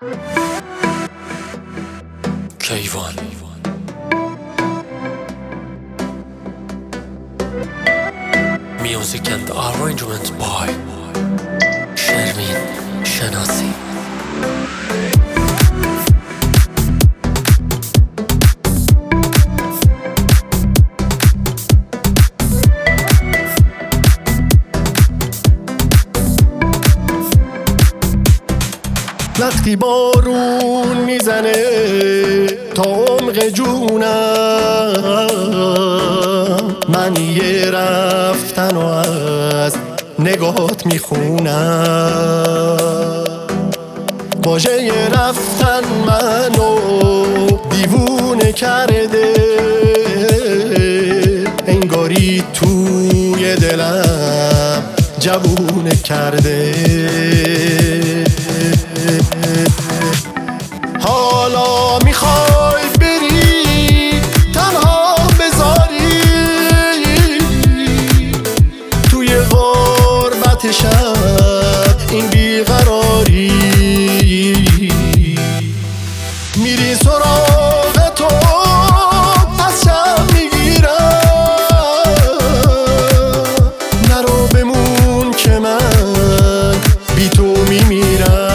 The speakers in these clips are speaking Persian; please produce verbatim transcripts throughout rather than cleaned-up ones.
کیوان Music and arrangement by شرمین شناسی. وقتی بارون میزنه تا عمق جونم، من یه رفتن و از نگات میخونم. واژه یه رفتن منو دیوونه کرده، انگاری توی دلم جوونه کرده. حالا میخوای بری تنها بذاری توی غربت شب این بیقراری، میری سراغ تو از شب میگیرم. نرو بمون که من بی تو میمیرم.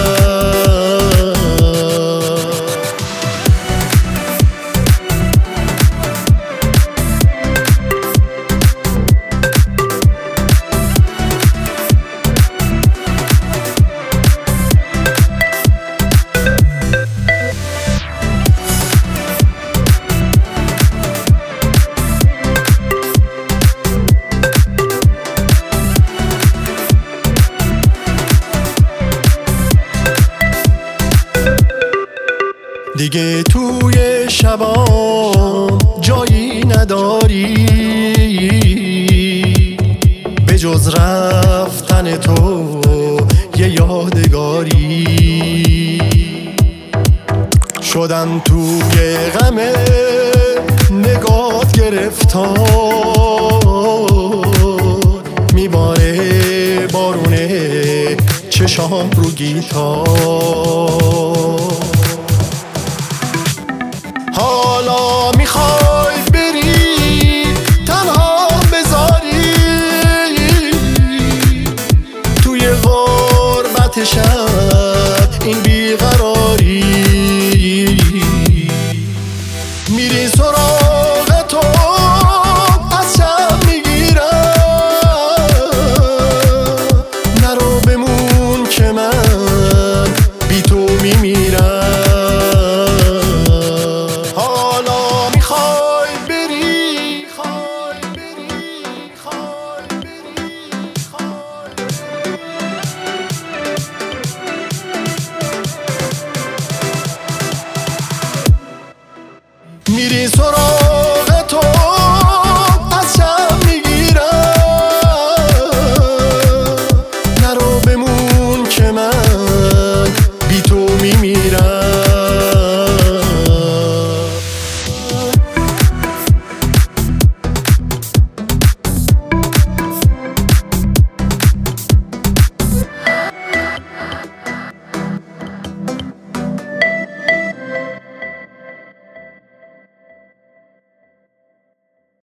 دیگه توی شبام جایی نداری، به جز رفتن تو یه یادگاری. شدم توی غم نگات گرفتار، میباره بارونه چشام رو گیتار. حالا میخوای بری تنها بذاری توی غربت شب این بی